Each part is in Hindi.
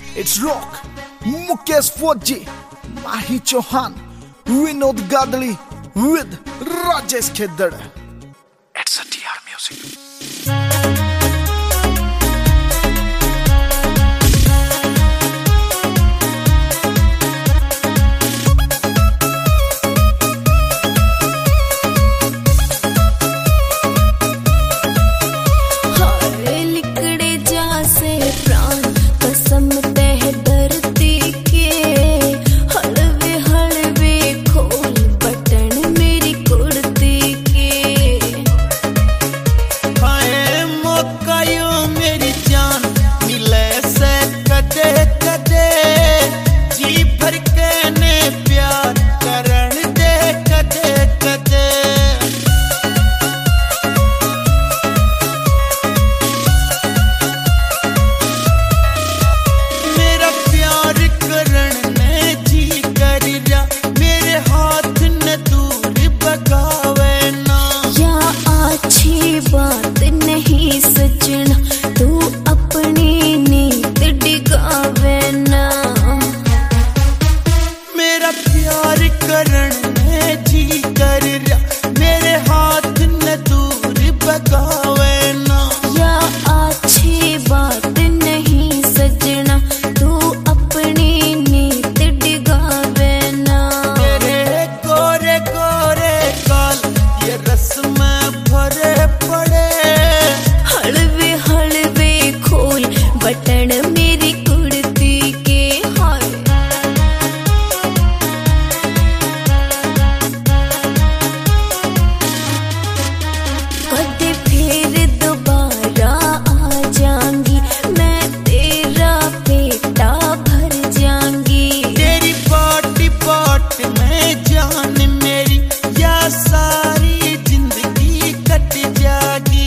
It's Rock, Mukesh Fauji, Mahi Chauhan, Vinod Gadli with Rajesh Kheddar. It's a TR Music. बात नहीं सजना, तू अपनी नींद डिगावे ना। मेरा प्यार करण में जी कर रहा, मेरे हाथ न दूर भगावे ना। या अच्छी बात नहीं सजना, तू अपनी नींद डिगावे ना। तेरे गोरे गोरे काल ये रस्म भरे पड़े, हलवे हलवे खोल बटन मेरी कुर्ती के। हाय कदे फिर दोबारा आ जाऊंगी, मैं तेरा पेटा भर जाऊंगी। तेरी पार्टी पार्ट में जान मेरी या सारी जिंदगी कट जाएगी।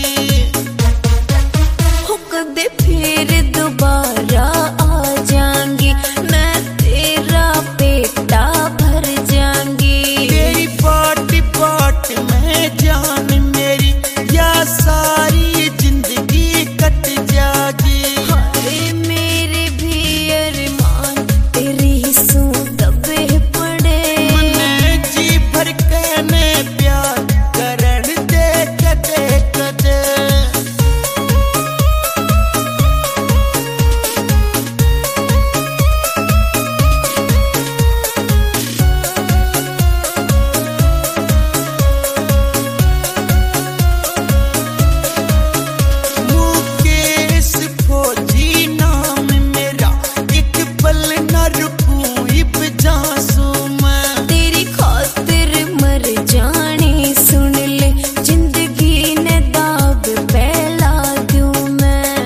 हो कदे फिर दोबारा आ जाऊंगी, मैं तेरा पेटा भर जाऊंगी। तेरी पार्टी पार्ट में जान मेरी या सारी जिंदगी कट जाएगी। हाय मेरे भी अरमान तेरी सू दबे पड़े, मने जी भर कहने प्यार करण दे कदे कदे। मुकेश फौजी नाम मेरा, एक पल न रुकूं इब जासूं मैं। तेरी खातिर मर जाने सुन ले, जिंदगी ने दाग पहला दूं मैं।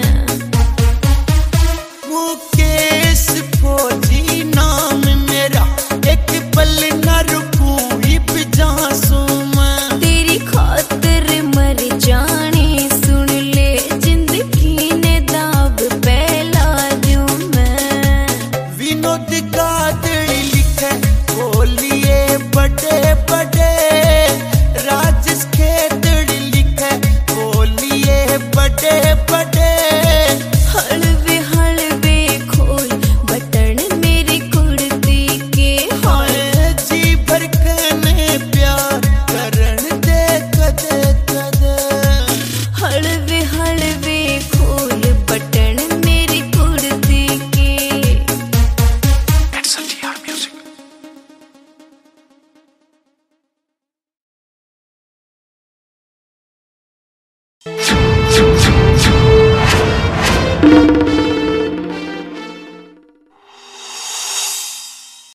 मुकेश फौजी नाम मेरा, एक पल न रुकूं इब जासूं मैं। तेरी खातिर मर जाने सुन ले, जिंदगी ने दाग पहला दूं मैं। विनोद गादड़ी लिखे बोलिए बड़े बड़े, राजेश खेदड़ी लिखे बोलिए बड़े बड़े। हलवे हलवे खोल बटन मेरी कुर्ती के। हाय हाय जी भर कहने प्यार करण दे कदे कदे। हलवे हलवे खोल बटन मेरी कुर्ती के। It's a TR Music.